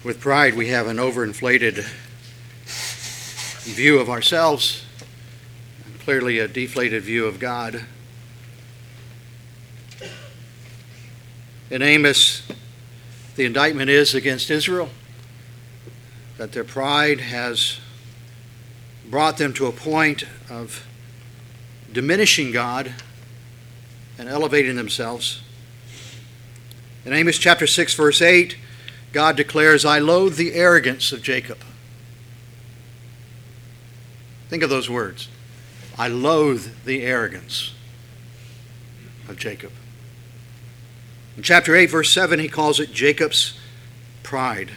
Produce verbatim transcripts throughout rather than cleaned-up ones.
With pride, we have an overinflated view of ourselves, and clearly a deflated view of God. In Amos, the indictment is against Israel, that their pride has brought them to a point of diminishing God and elevating themselves. In Amos chapter six, verse eight, God declares, I loathe the arrogance of Jacob. Think of those words. I loathe the arrogance of Jacob. In chapter eight, verse seven, he calls it Jacob's pride.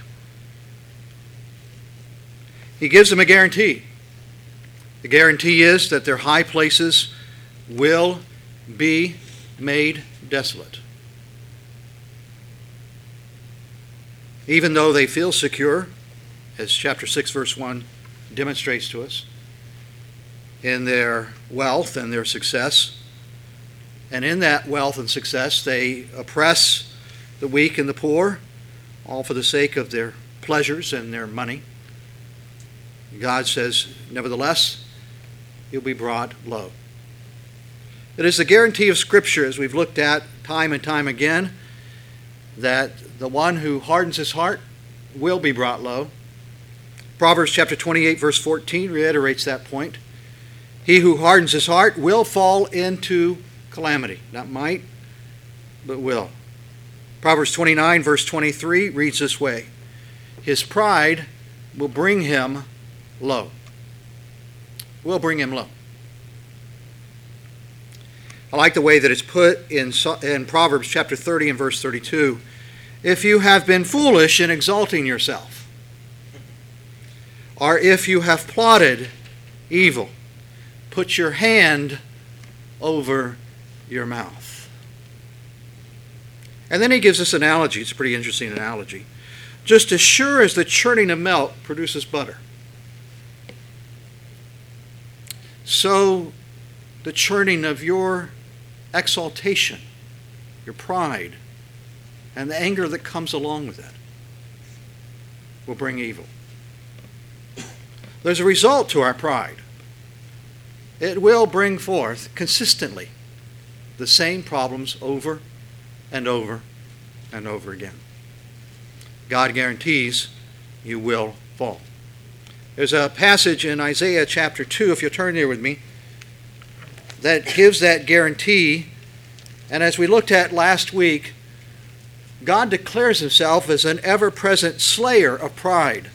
He gives them a guarantee. The guarantee is that their high places will be made desolate. Even though they feel secure, as chapter six, verse one demonstrates to us, in their wealth and their success, and in that wealth and success they oppress the weak and the poor, all for the sake of their pleasures and their money. God says, nevertheless, you'll be brought low. It is the guarantee of Scripture, as we've looked at time and time again, that the one who hardens his heart will be brought low. Proverbs chapter twenty-eight, verse fourteen reiterates that point. He who hardens his heart will fall into calamity. Not might, but will. Proverbs twenty-nine, verse twenty-three reads this way. His pride will bring him low. Will bring him low. I like the way that it's put in, in Proverbs chapter thirty and verse thirty-two. If you have been foolish in exalting yourself, or if you have plotted evil, put your hand over your mouth. And then he gives this analogy. It's a pretty interesting analogy. Just as sure as the churning of milk produces butter, so the churning of your exaltation, your pride, and the anger that comes along with it will bring evil. There's a result to our pride. It will bring forth consistently the same problems over and over and over again. God guarantees you will fall. There's a passage in Isaiah chapter two, if you'll turn there with me, that gives that guarantee. And as we looked at last week, God declares himself as an ever-present slayer of pride.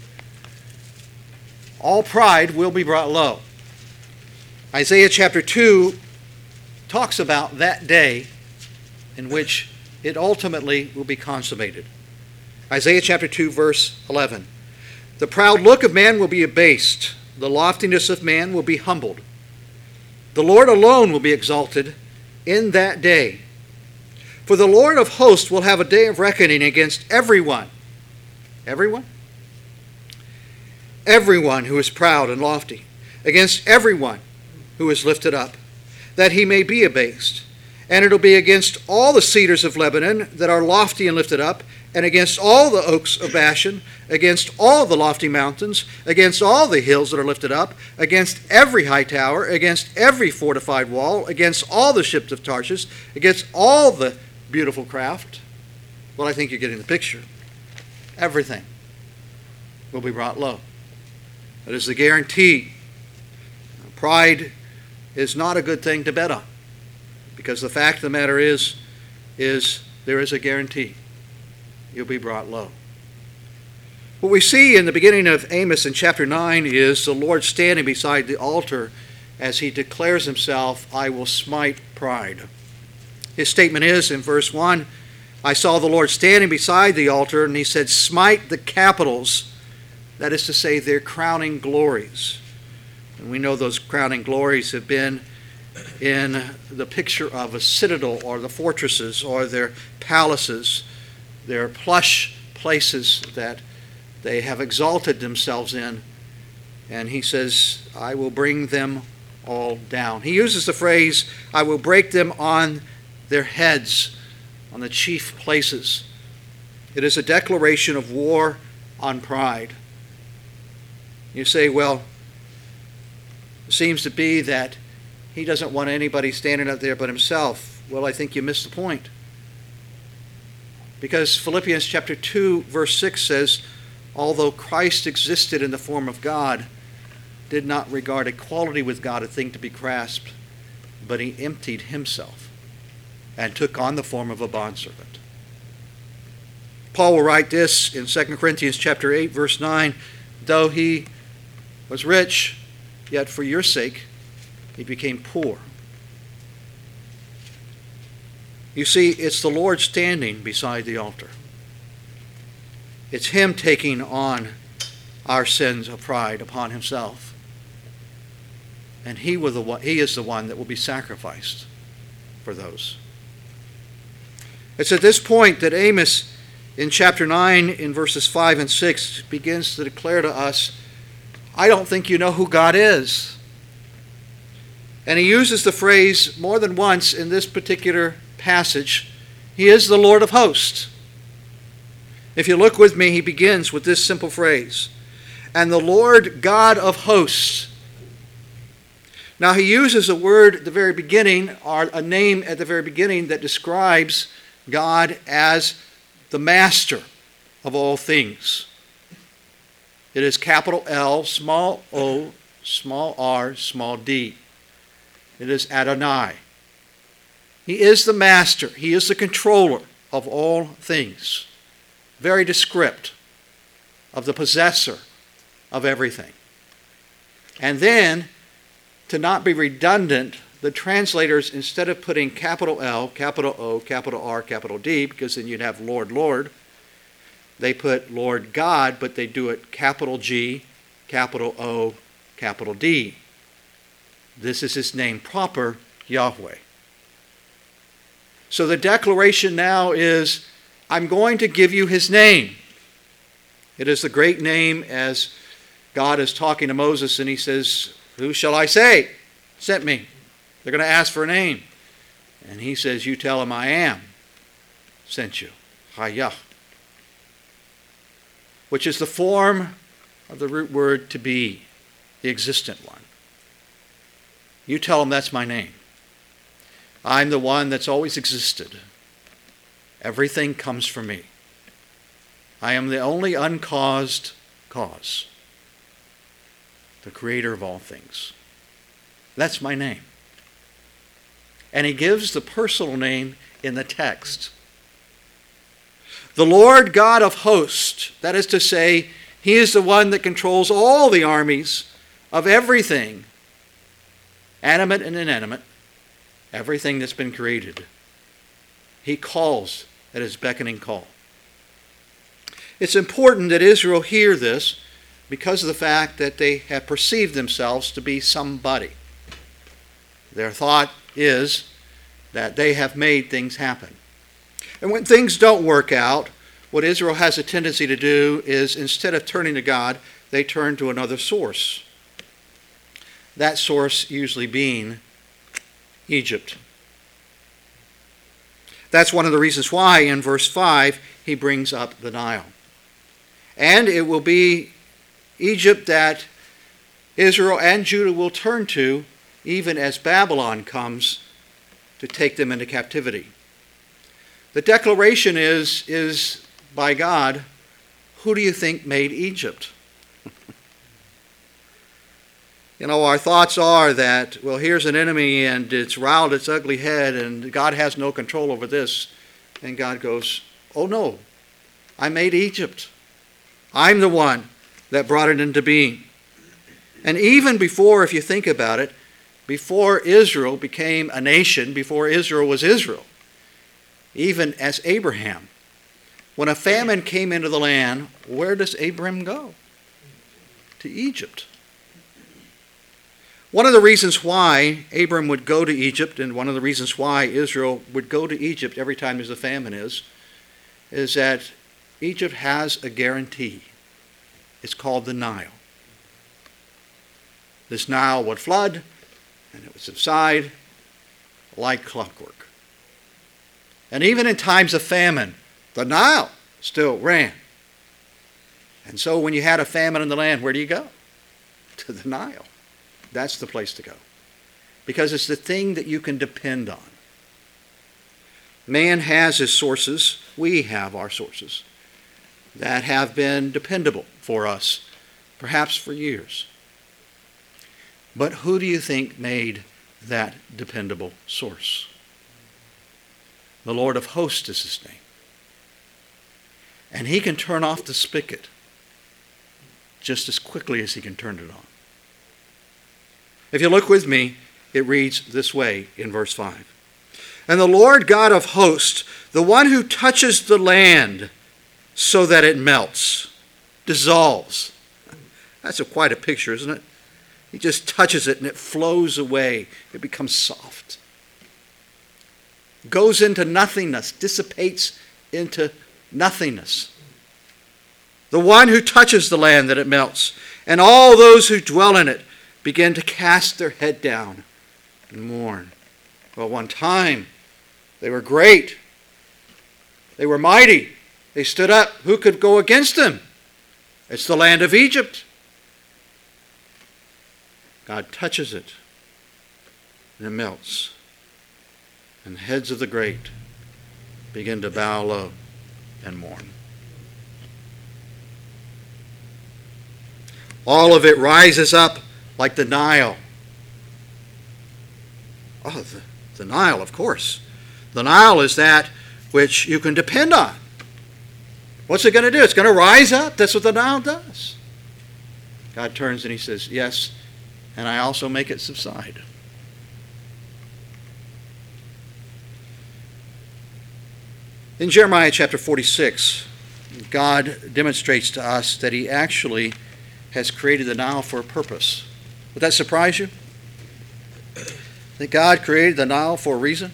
All pride will be brought low. Isaiah chapter two talks about that day in which it ultimately will be consummated. Isaiah chapter two, verse eleven. The proud look of man will be abased. The loftiness of man will be humbled. The Lord alone will be exalted in that day. For the Lord of hosts will have a day of reckoning against everyone. Everyone? Everyone who is proud and lofty. Against everyone who is lifted up, that he may be abased. And it'll be against all the cedars of Lebanon that are lofty and lifted up, and against all the oaks of Bashan, against all the lofty mountains, against all the hills that are lifted up, against every high tower, against every fortified wall, against all the ships of Tarshish, against all the beautiful craft. Well, I think you're getting the picture. Everything will be brought low. That is the guarantee. Pride is not a good thing to bet on, because the fact of the matter is, is there is a guarantee. You'll be brought low. What we see in the beginning of Amos in chapter nine is the Lord standing beside the altar as he declares himself, I will smite pride. His statement is in verse one, I saw the Lord standing beside the altar, and he said, smite the capitals, that is to say, their crowning glories. And we know those crowning glories have been in the picture of a citadel or the fortresses or their palaces, their plush places that they have exalted themselves in. And he says, I will bring them all down. He uses the phrase, I will break them on their heads, on the chief places. It is a declaration of war on pride. You say, well, it seems to be that he doesn't want anybody standing up there but himself. Well, I think you missed the point. Because Philippians chapter two, verse six says, although Christ existed in the form of God, did not regard equality with God a thing to be grasped, but he emptied himself and took on the form of a bondservant. Paul will write this in Second Corinthians chapter eight, verse nine, though he was rich, yet for your sake he became poor. You see, it's the Lord standing beside the altar. It's him taking on our sins of pride upon himself. And he, will the one, he is the one that will be sacrificed for those. It's at this point that Amos, in chapter nine, in verses five and six, begins to declare to us, I don't think you know who God is. And he uses the phrase more than once in this particular passage. He is the Lord of hosts. If you look with me, he begins with this simple phrase, and the Lord God of hosts. Now he uses a word at the very beginning, or a name at the very beginning, that describes God as the master of all things. It is capital L, small o, small r, small d. It is Adonai. He is the master. He is the controller of all things. Very descript of the possessor of everything. And then, to not be redundant, the translators, instead of putting capital L, capital O, capital R, capital D, because then you'd have Lord, Lord, they put Lord God, but they do it capital G, capital O, capital D. This is his name proper, Yahweh. So the declaration now is, I'm going to give you his name. It is the great name, as God is talking to Moses and he says, who shall I say sent me? They're going to ask for a name. And he says, you tell him I am sent you. Hayah. Which is the form of the root word to be, the existent one. You tell him that's my name. I'm the one that's always existed. Everything comes from me. I am the only uncaused cause. The creator of all things. That's my name. And he gives the personal name in the text. The Lord God of hosts, that is to say, he is the one that controls all the armies of everything, animate and inanimate, everything that's been created. He calls at his beckoning call. It's important that Israel hear this because of the fact that they have perceived themselves to be somebody. Their thought is that they have made things happen. And when things don't work out, what Israel has a tendency to do is, instead of turning to God, they turn to another source. That source usually being Egypt. That's one of the reasons why in verse five he brings up the Nile. And it will be Egypt that Israel and Judah will turn to even as Babylon comes to take them into captivity. The declaration is, is by God, who do you think made Egypt? You know, our thoughts are that, well, here's an enemy and it's riled its ugly head and God has no control over this. And God goes, oh no, I made Egypt. I'm the one that brought it into being. And even before, if you think about it, before Israel became a nation, before Israel was Israel, even as Abraham, when a famine came into the land, where does Abraham go? To Egypt. One of the reasons why Abram would go to Egypt, and one of the reasons why Israel would go to Egypt every time there's a famine is, is that Egypt has a guarantee. It's called the Nile. This Nile would flood, and it would subside like clockwork. And even in times of famine, the Nile still ran. And so when you had a famine in the land, where do you go? To the Nile. That's the place to go. Because it's the thing that you can depend on. Man has his sources. We have our sources that have been dependable for us, perhaps for years. But who do you think made that dependable source? The Lord of hosts is his name. And he can turn off the spigot just as quickly as he can turn it on. If you look with me, it reads this way in verse five. And the Lord God of hosts, the one who touches the land so that it melts, dissolves. That's a, quite a picture, isn't it? He just touches it and it flows away. It becomes soft. Goes into nothingness, dissipates into nothingness. The one who touches the land that it melts, and all those who dwell in it begin to cast their head down and mourn. Well, one time they were great. They were mighty. They stood up. Who could go against them? It's the land of Egypt. God touches it, and it melts. And the heads of the great begin to bow low and mourn. All of it rises up like the Nile. Oh, the, the Nile, of course. The Nile is that which you can depend on. What's it going to do? It's going to rise up. That's what the Nile does. God turns and he says, yes, and I also make it subside. In Jeremiah chapter forty-six, God demonstrates to us that he actually has created the Nile for a purpose. Would that surprise you? That God created the Nile for a reason?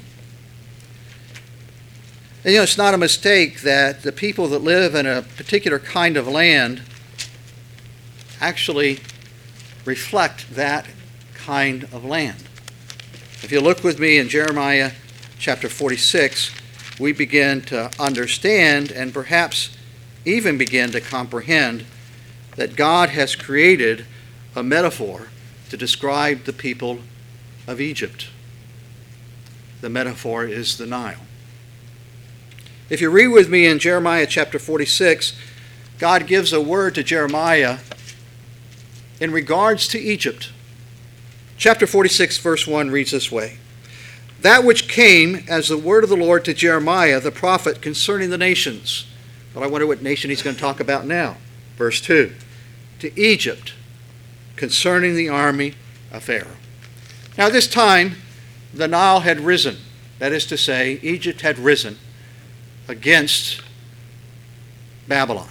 And you know, it's not a mistake that the people that live in a particular kind of land actually reflect that kind of land. If you look with me in Jeremiah chapter forty-six, we begin to understand and perhaps even begin to comprehend that God has created a metaphor to describe the people of Egypt. The metaphor is the Nile. If you read with me in Jeremiah chapter forty-six, God gives a word to Jeremiah in regards to Egypt. Chapter forty-six, verse one reads this way. That which came as the word of the Lord to Jeremiah, the prophet, concerning the nations. But I wonder what nation he's going to talk about now. Verse two. To Egypt, concerning the army of Pharaoh. Now, this time, the Nile had risen. That is to say, Egypt had risen against Babylon.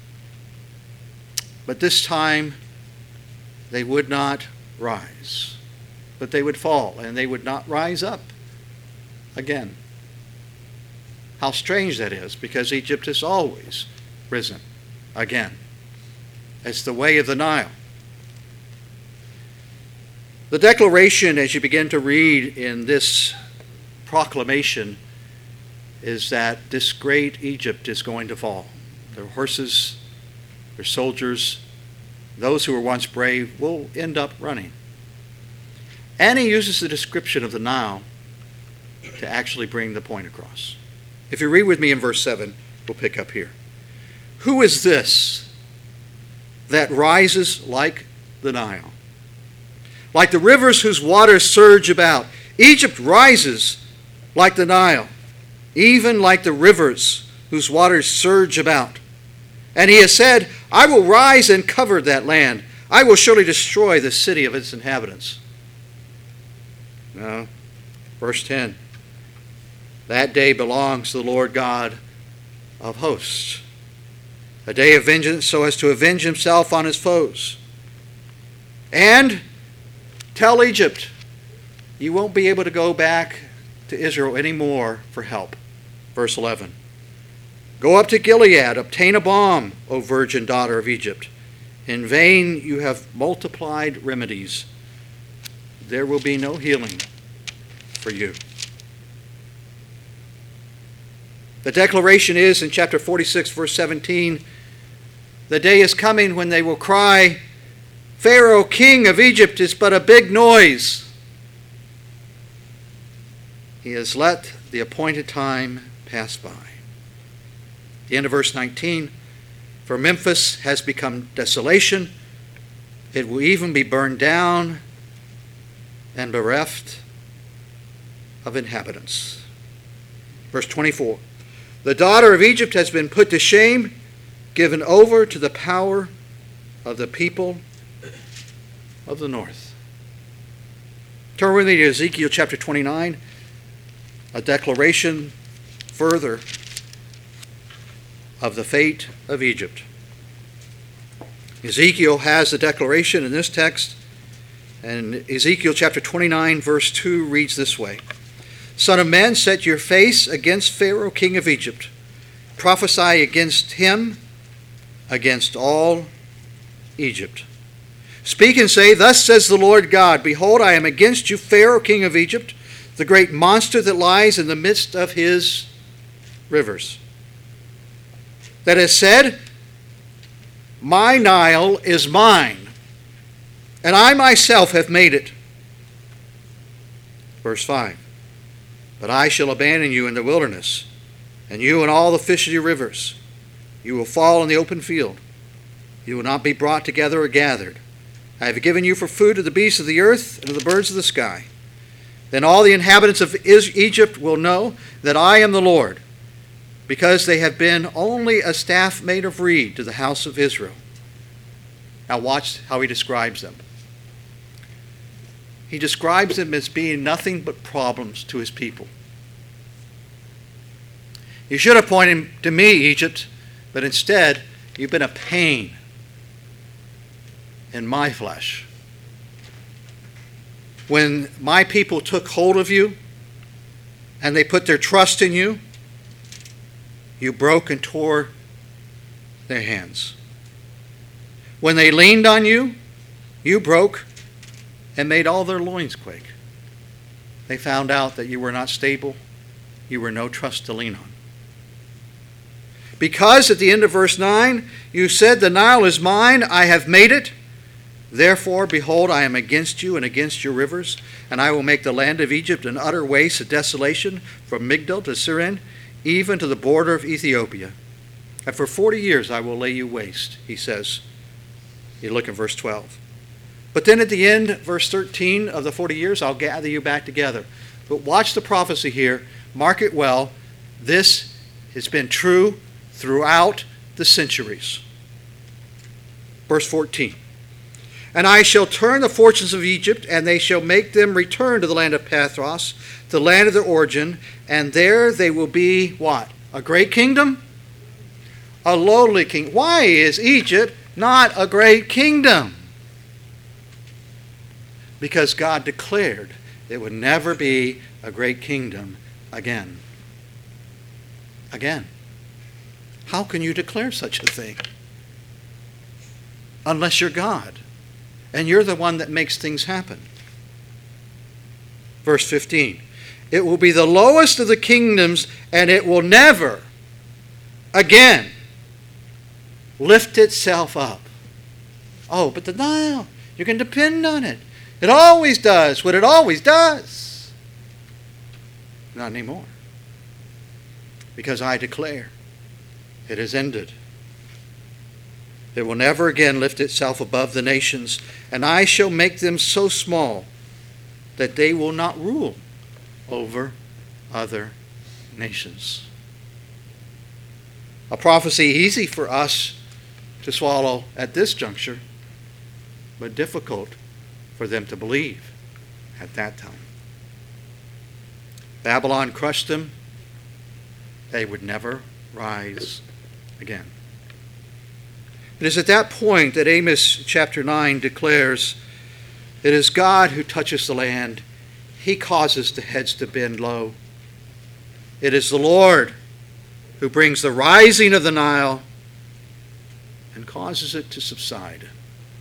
But this time, they would not rise, but they would fall, and they would not rise up again. How strange that is, because Egypt has always risen again. It's the way of the Nile. The declaration, as you begin to read in this proclamation, is that this great Egypt is going to fall. Their horses, their soldiers, those who were once brave will end up running. And he uses the description of the Nile to actually bring the point across. If you read with me in verse seven, we'll pick up here. Who is this that rises like the Nile, like the rivers whose waters surge about? Egypt rises like the Nile, even like the rivers whose waters surge about. And he has said, I will rise and cover that land. I will surely destroy the city of its inhabitants. No. Verse ten. That day belongs to the Lord God of hosts. A day of vengeance so as to avenge himself on his foes. And tell Egypt, you won't be able to go back to Israel anymore for help. Verse eleven. Go up to Gilead, obtain a balm, O virgin daughter of Egypt. In vain you have multiplied remedies. There will be no healing for you. The declaration is in chapter forty-six, verse seventeen, The day is coming when they will cry, Pharaoh, king of Egypt, is but a big noise. He has let the appointed time pass by. The end of verse nineteen, for Memphis has become desolation. It will even be burned down and bereft of inhabitants. Verse twenty-four, the daughter of Egypt has been put to shame, given over to the power of the people of the north. Turn with me to Ezekiel chapter twenty-nine, a declaration further of the fate of Egypt. Ezekiel has the declaration in this text, and Ezekiel chapter twenty-nine verse two reads this way. Son of man, set your face against Pharaoh, king of Egypt. Prophesy against him, against all Egypt. Speak and say, thus says the Lord God, behold, I am against you, Pharaoh, king of Egypt, the great monster that lies in the midst of his rivers, that has said, my Nile is mine, and I myself have made it. Verse five, but I shall abandon you in the wilderness, and you and all the fish of your rivers. You will fall in the open field. You will not be brought together or gathered. I have given you for food to the beasts of the earth and to the birds of the sky. Then all the inhabitants of Egypt will know that I am the Lord, because they have been only a staff made of reed to the house of Israel. Now watch how he describes them. He describes them as being nothing but problems to his people. You should have pointed to me, Egypt, but instead you've been a pain in my flesh. When my people took hold of you and they put their trust in you, you broke and tore their hands. When they leaned on you, you broke and made all their loins quake. They found out that you were not stable. You were no trust to lean on. Because at the end of verse nine, you said, the Nile is mine, I have made it. Therefore, behold, I am against you and against your rivers, and I will make the land of Egypt an utter waste, a desolation, from Migdol to Syren, even to the border of Ethiopia. And for forty years I will lay you waste, he says. You look at verse twelve. But then at the end, verse thirteen, of the forty years, I'll gather you back together. But watch the prophecy here. Mark it well. This has been true throughout the centuries. Verse fourteen. And I shall turn the fortunes of Egypt, and they shall make them return to the land of Pathros, the land of their origin, and there they will be what? A great kingdom? A lowly king. Why is Egypt not a great kingdom? Because God declared it would never be a great kingdom again. Again. How can you declare such a thing? Unless you're God. And you're the one that makes things happen. Verse fifteen. It will be the lowest of the kingdoms, and it will never again lift itself up. Oh, but the Nile, you can depend on it. It always does what it always does. Not anymore. Because I declare it is ended. It will never again lift itself above the nations, and I shall make them so small that they will not rule over other nations. A prophecy easy for us to swallow at this juncture, but difficult for them to believe at that time. Babylon crushed them. They would never rise again. It is at that point that Amos chapter nine declares, it is God who touches the land. He causes the heads to bend low. It is the Lord who brings the rising of the Nile and causes it to subside.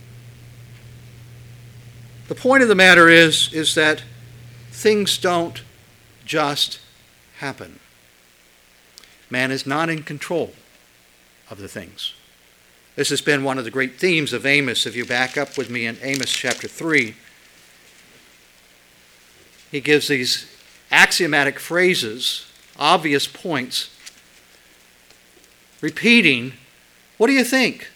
The point of the matter is, is that things don't just happen. Man is not in control of the things. This has been one of the great themes of Amos. If you back up with me in Amos chapter three, he gives these axiomatic phrases, obvious points, repeating, what do you think?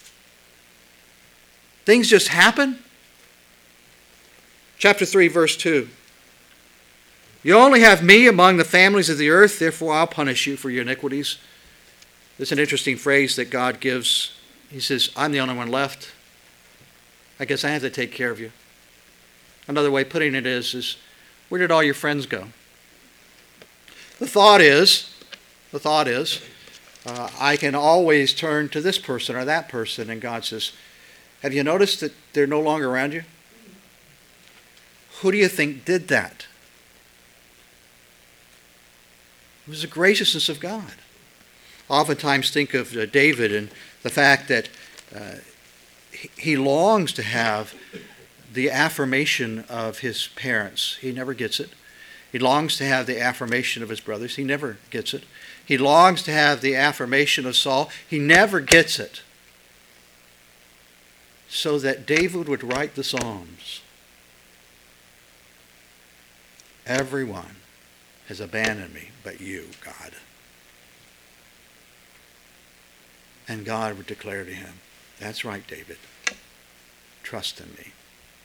Things just happen? Chapter three, verse two. You only have me among the families of the earth, therefore I'll punish you for your iniquities. There's an interesting phrase that God gives. He says, I'm the only one left. I guess I have to take care of you. Another way of putting it is, is where did all your friends go? The thought is, the thought is, uh, I can always turn to this person or that person, and God says, have you noticed that they're no longer around you? Who do you think did that? It was the graciousness of God. I oftentimes think of uh, David and the fact that uh, he, he longs to have the affirmation of his parents. He never gets it. He longs to have the affirmation of his brothers. He never gets it. He longs to have the affirmation of Saul. He never gets it. So that David would write the Psalms. Everyone has abandoned me but you, God. And God would declare to him, that's right, David. Trust in me.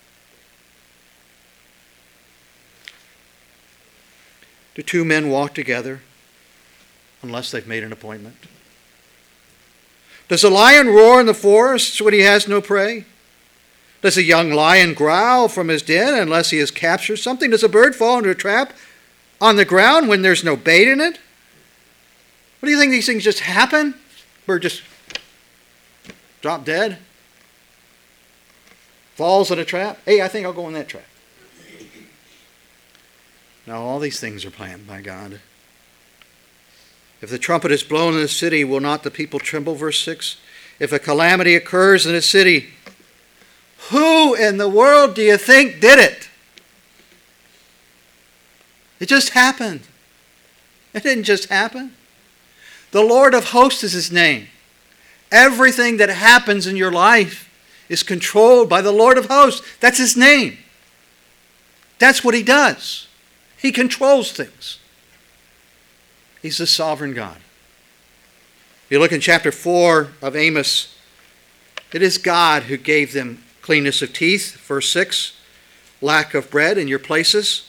Do two men walk together unless they've made an appointment? Does a lion roar in the forest when he has no prey? Does a young lion growl from his den unless he has captured something? Does a bird fall into a trap on the ground when there's no bait in it? What do you think, these things just happen? Bird just drop dead? Falls in a trap? Hey, I think I'll go in that trap. Now, all these things are planned by God. If the trumpet is blown in the city, will not the people tremble? Verse six. If a calamity occurs in a city, who in the world do you think did it? It just happened. It didn't just happen. The Lord of hosts is his name. Everything that happens in your life is controlled by the Lord of hosts. That's his name. That's what he does. He controls things. He's the sovereign God. If you look in chapter four of Amos, it is God who gave them cleanness of teeth. Verse six, lack of bread in your places.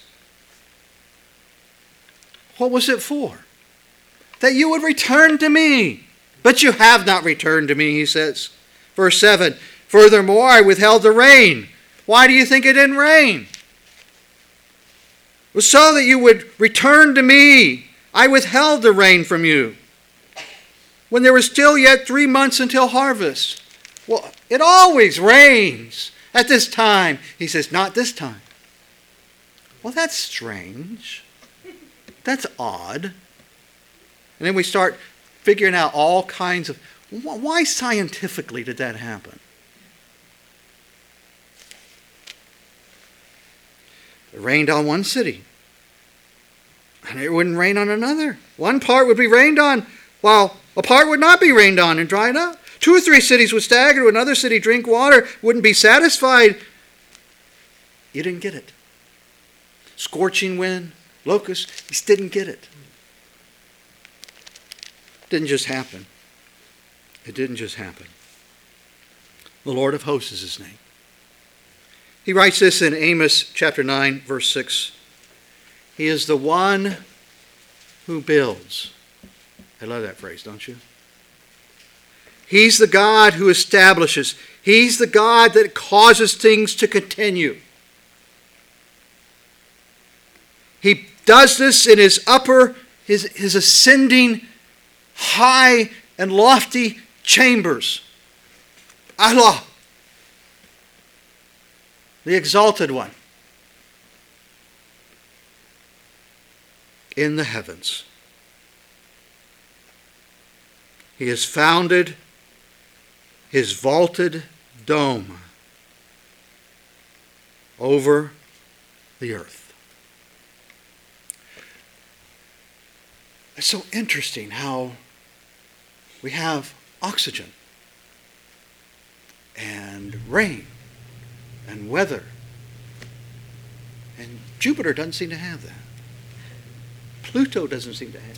What was it for? That you would return to me. But you have not returned to me, he says. Verse seven, furthermore, I withheld the rain. Why do you think it didn't rain? It was so that you would return to me. I withheld the rain from you when there was still yet three months until harvest. Well, it always rains at this time. He says, not this time. Well, that's strange. That's odd. And then we start figuring out all kinds of, why scientifically did that happen? It rained on one city, and it wouldn't rain on another. One part would be rained on, while a part would not be rained on and dried up. Two or three cities would stagger, another city drink water, wouldn't be satisfied. You didn't get it. Scorching wind, locusts, you just didn't get it. It didn't just happen. It didn't just happen. The Lord of hosts is his name. He writes this in Amos chapter nine, verse six. He is the one who builds. I love that phrase, don't you? He's the God who establishes. He's the God that causes things to continue. He does this in his upper, his, his ascending, high and lofty chambers. Allah, the exalted one, in the heavens. He has founded his vaulted dome over the earth. It's so interesting how we have oxygen. and rain and weather. And Jupiter doesn't seem to have that. Pluto doesn't seem to have that.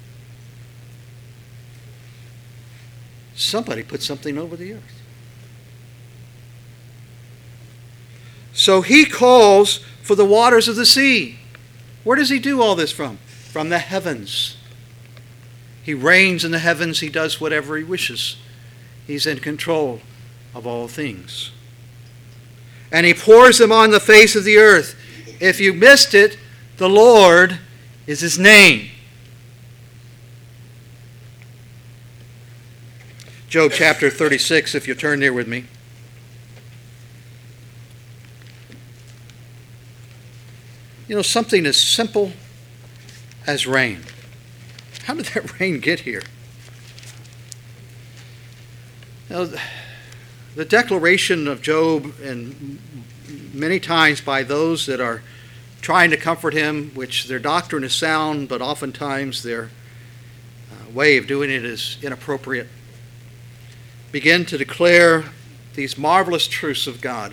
Somebody put something over the earth. So he calls for the waters of the sea. Where does he do all this from? From the heavens. He reigns in the heavens. He does whatever he wishes. He's in control of all things. And he pours them on the face of the earth. If you missed it, the Lord is his name. Job chapter thirty-six, if you turn there with me. You know, something as simple as rain. How did that rain get here? You know, the declaration of Job, and many times by those that are trying to comfort him, which their doctrine is sound, but oftentimes their uh, way of doing it is inappropriate, begin to declare these marvelous truths of God.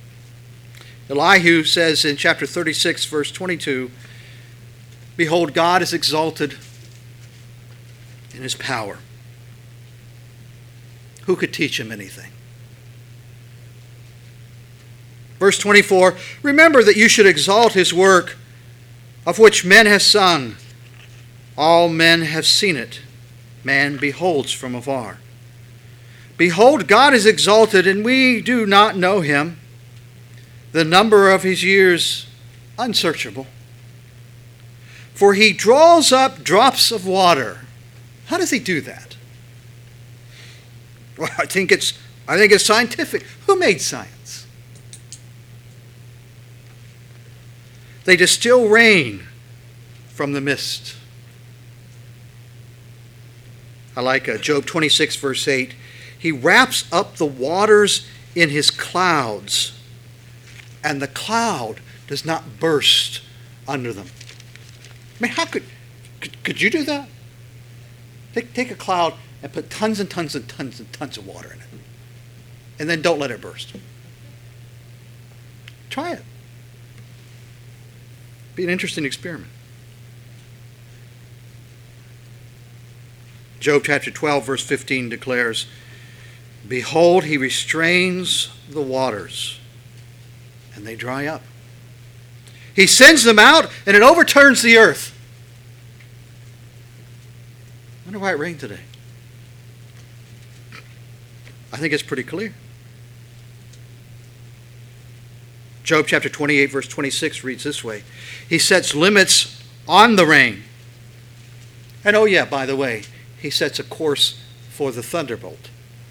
Elihu says in chapter thirty-six, verse twenty-two, "Behold, God is exalted in his power. Who could teach him anything?" Verse twenty-four, "Remember that you should exalt his work, of which men have sung. All men have seen it. Man beholds from afar. Behold, God is exalted, and we do not know him. The number of his years unsearchable. For he draws up drops of water." How does he do that? Well, I think it's I think it's scientific. Who made science? They distill rain from the mist. I like uh, Job twenty-six, verse eight. He wraps up the waters in his clouds, and the cloud does not burst under them. I mean, how could, could, could you do that? Take, take a cloud and put tons and tons and tons and tons of water in it, and then don't let it burst. Try it. Be an interesting experiment. Job chapter twelve, verse fifteen declares, "Behold, he restrains the waters, and they dry up. He sends them out, and it overturns the earth." I wonder why it rained today. I think it's pretty clear. Job chapter twenty-eight, verse twenty-six reads this way. He sets limits on the rain. And oh yeah, by the way, he sets a course for the thunderbolt.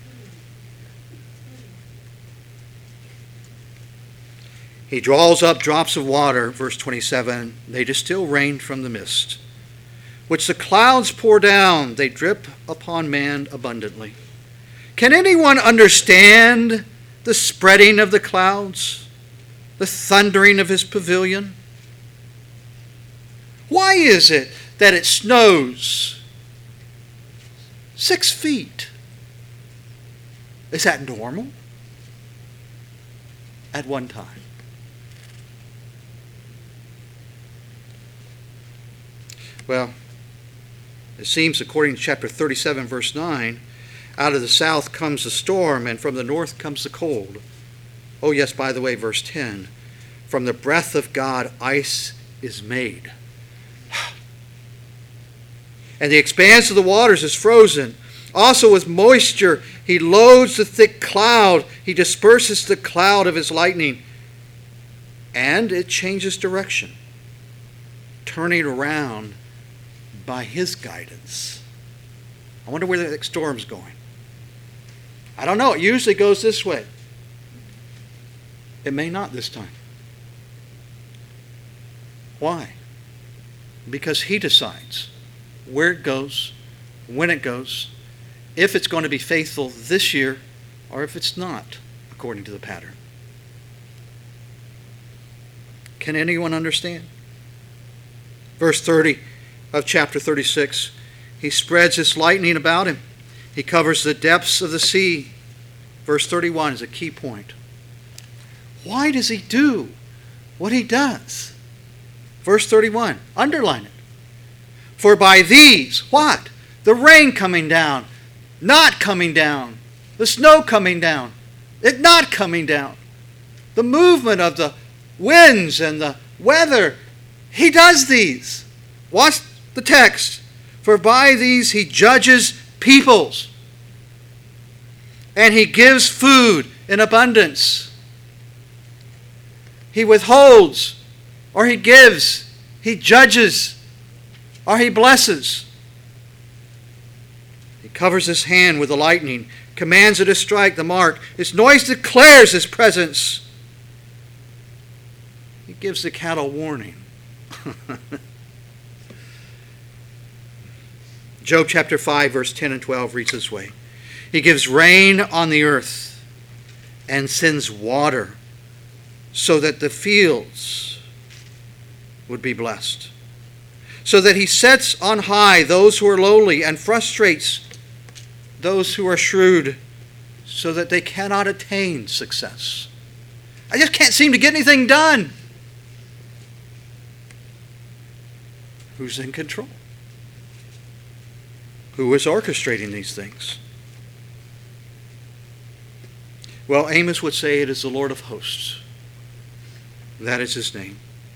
He draws up drops of water, verse twenty-seven. They distill rain from the mist, which the clouds pour down. They drip upon man abundantly. Can anyone understand the spreading of the clouds, the thundering of his pavilion? Why is it that it snows six feet? Is that normal? At one time. Well, it seems, according to chapter thirty-seven, verse nine, out of the south comes the storm, and from the north comes the cold. Oh, yes, by the way, verse ten, from the breath of God, ice is made. And the expanse of the waters is frozen. Also with moisture, he loads the thick cloud. He disperses the cloud of his lightning. And it changes direction, turning around by his guidance. I wonder where the storm's going. I don't know. It usually goes this way. It may not this time. Why? Because he decides where it goes, when it goes, if it's going to be faithful this year or if it's not, according to the pattern. Can anyone understand? Verse thirty of chapter thirty-six, he spreads his lightning about him. He covers the depths of the sea. Verse thirty-one is a key point. Why does he do what he does? Verse thirty-one, underline it. For by these, what? The rain coming down, not coming down, the snow coming down, it not coming down, the movement of the winds and the weather, he does these. Watch the text. For by these he judges peoples, and he gives food in abundance. He withholds, or he gives, he judges, or he blesses. He covers his hand with the lightning, commands it to strike the mark. His noise declares his presence. He gives the cattle warning. Job chapter five, verse ten and twelve reads this way. He gives rain on the earth and sends water so that the fields would be blessed. So that he sets on high those who are lowly and frustrates those who are shrewd so that they cannot attain success. I just can't seem to get anything done. Who's in control? Who is orchestrating these things? Well, Amos would say it is the Lord of hosts. That is his name.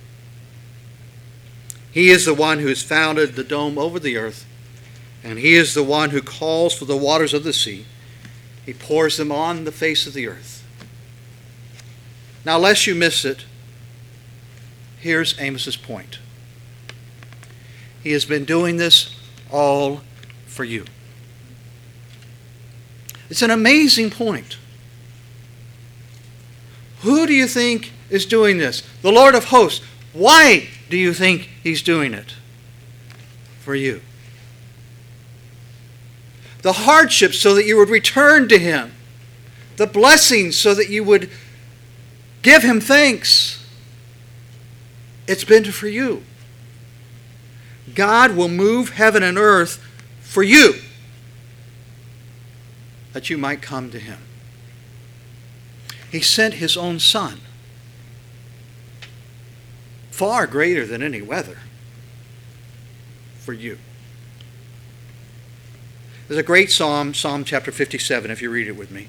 He is the one who has founded the dome over the earth, and he is the one who calls for the waters of the sea. He pours them on the face of the earth. Now, lest you miss it, here's Amos's point. He has been doing this all for you. It's an amazing point. Who do you think is doing this? The Lord of hosts. Why do you think he's doing it? For you. The hardships so that you would return to him. The blessings so that you would give him thanks. It's been for you. God will move heaven and earth for you, that you might come to him. He sent his own Son, far greater than any weather, for you. There's a great psalm, Psalm chapter fifty-seven, if you read it with me.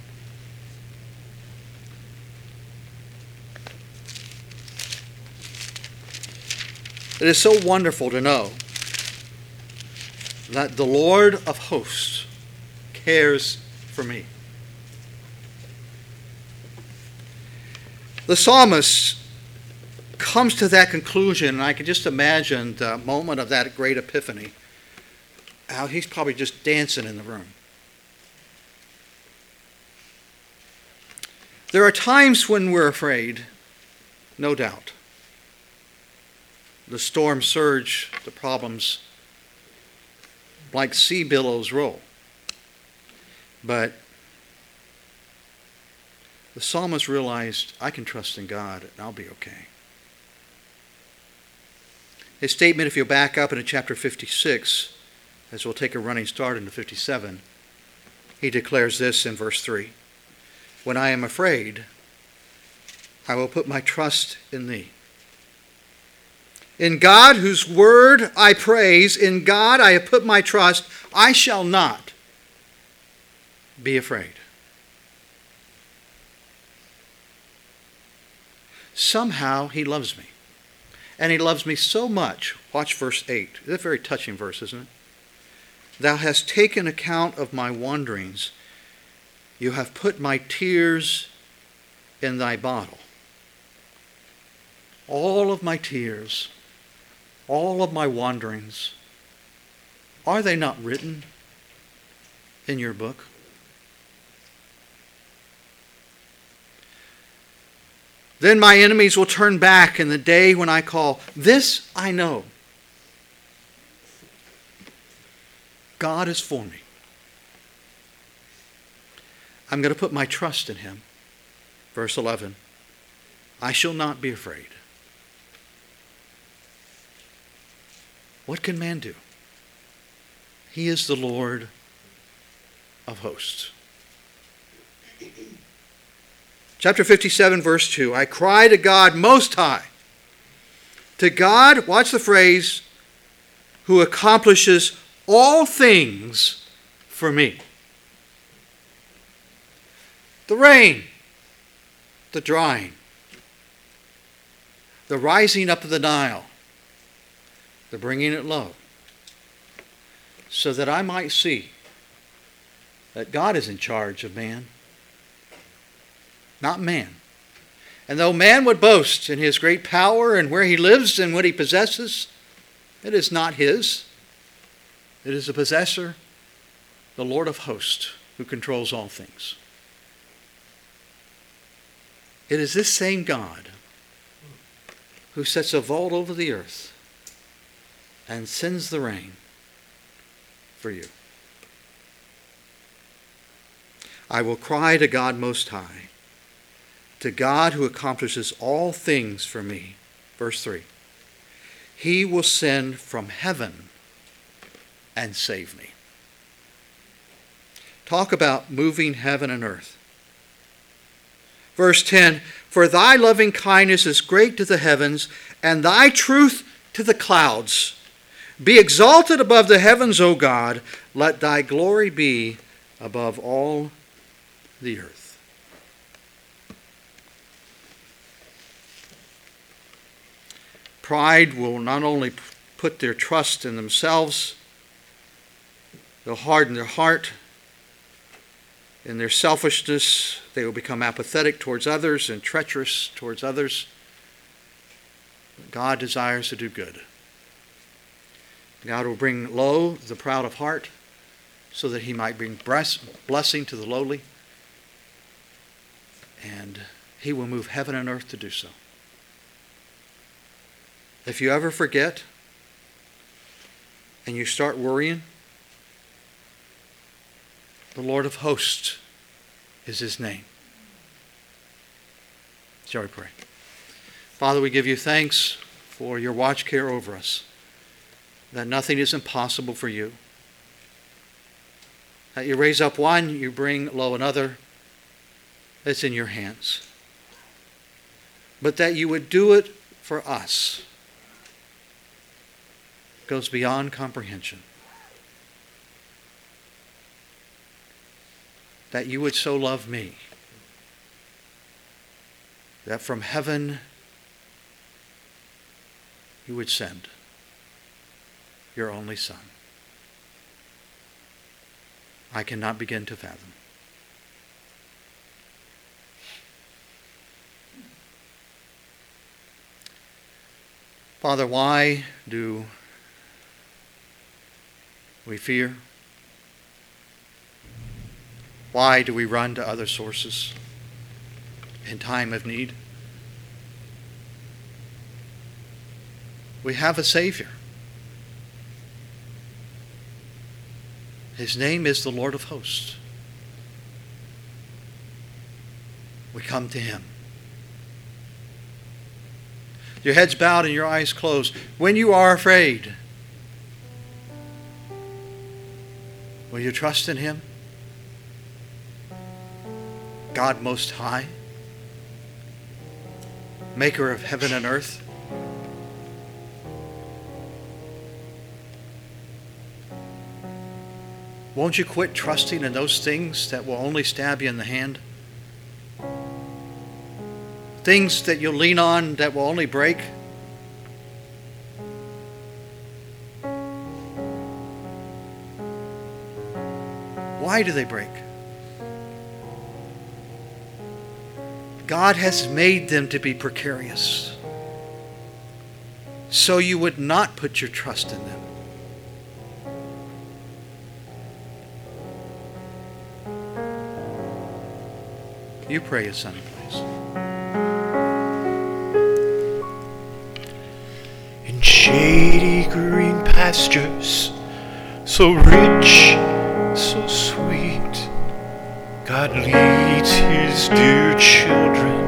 It is so wonderful to know that the Lord of hosts cares for me. The psalmist comes to that conclusion, and I can just imagine the moment of that great epiphany. How he's probably just dancing in the room. There are times when we're afraid, no doubt. The storm surge, the problems, like sea billows roll. But the psalmist realized, I can trust in God and I'll be okay. His statement, if you back up into chapter fifty-six, as we'll take a running start into fifty-seven, he declares this in verse three. When I am afraid, I will put my trust in thee. In God, whose word I praise, in God I have put my trust, I shall not be afraid. Somehow he loves me. And he loves me so much. Watch verse eight. It's a very touching verse, isn't it? Thou hast taken account of my wanderings. You have put my tears in thy bottle. All of my tears, all of my wanderings, are they not written in your book? Then my enemies will turn back in the day when I call. This I know. God is for me. I'm going to put my trust in him. Verse eleven. I shall not be afraid. What can man do? He is the Lord of hosts. Chapter fifty-seven, verse two. I cry to God Most High. To God, watch the phrase, who accomplishes all things for me. The rain, the drying, the rising up of the Nile, the bringing it low, so that I might see that God is in charge of man, not man. And though man would boast in his great power and where he lives and what he possesses, it is not his. It is the possessor, the Lord of hosts, who controls all things. It is this same God who sets a vault over the earth and sends the rain for you. I will cry to God Most High, to God who accomplishes all things for me. Verse three. He will send from heaven and save me. Talk about moving heaven and earth. Verse ten. For thy loving kindness is great to the heavens, and thy truth to the clouds. Be exalted above the heavens, O God. Let thy glory be above all the earth. Pride will not only put their trust in themselves, they'll harden their heart. In their selfishness, they will become apathetic towards others and treacherous towards others. God desires to do good. God will bring low the proud of heart so that he might bring blessing to the lowly. And he will move heaven and earth to do so. If you ever forget and you start worrying, the Lord of hosts is his name. Shall we pray? Father, we give you thanks for your watch care over us, that nothing is impossible for you, that you raise up one, you bring low another. It's in your hands. But that you would do it for us goes beyond comprehension. That you would so love me that from heaven you would send your only Son. I cannot begin to fathom. Father, why do we fear? Why do we run to other sources in time of need? We have a Savior. His name is the Lord of hosts. We come to him. Your heads bowed and your eyes closed. When you are afraid, will you trust in him? God Most High, maker of heaven and earth. Won't you quit trusting in those things that will only stab you in the hand? Things that you'll lean on that will only break? Why do they break? God has made them to be precarious, so you would not put your trust in them. You pray, His Son, please. In shady green pastures, so rich, so sweet, God leads his dear children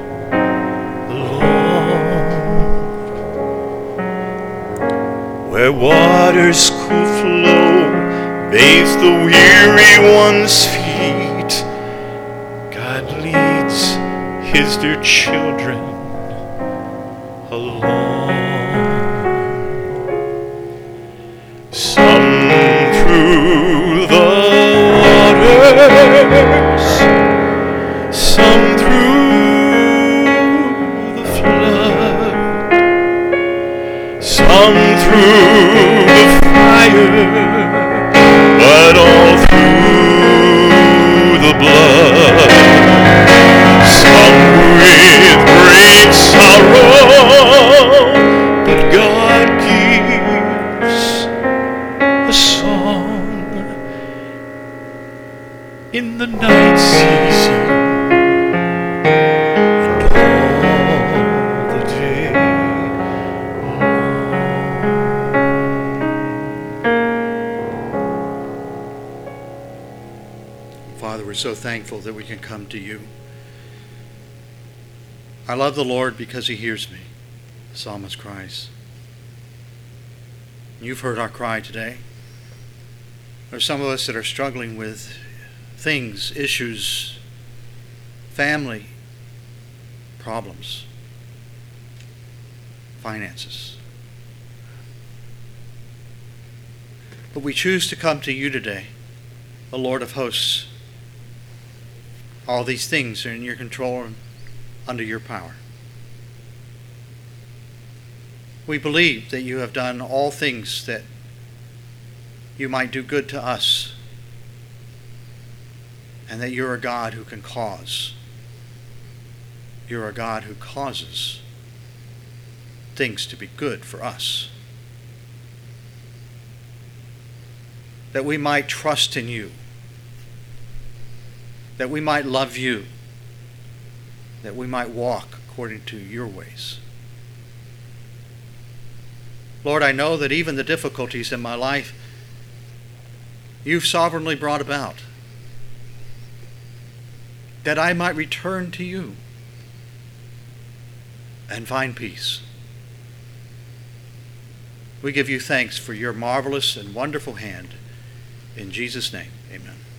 along, where waters cool flow, bathe the weary one's feet, his dear children along. Some through the waters, some through the flood, some through the fire, but all through the blood. Some with great sorrow, but God gives a song in the night season and all the day long. Father, we're so thankful that we can come to you. I love the Lord because he hears me, the psalmist cries. You've heard our cry today. There's some of us that are struggling with things, issues, family, problems, finances. But we choose to come to you today, the Lord of hosts. All these things are in your control and under your power. We believe that you have done all things that you might do good to us, and that you're a God who can cause. You're a God who causes things to be good for us, that we might trust in you, that we might love you, that we might walk according to your ways. Lord, I know that even the difficulties in my life you've sovereignly brought about, that I might return to you and find peace. We give you thanks for your marvelous and wonderful hand. In Jesus' name, amen.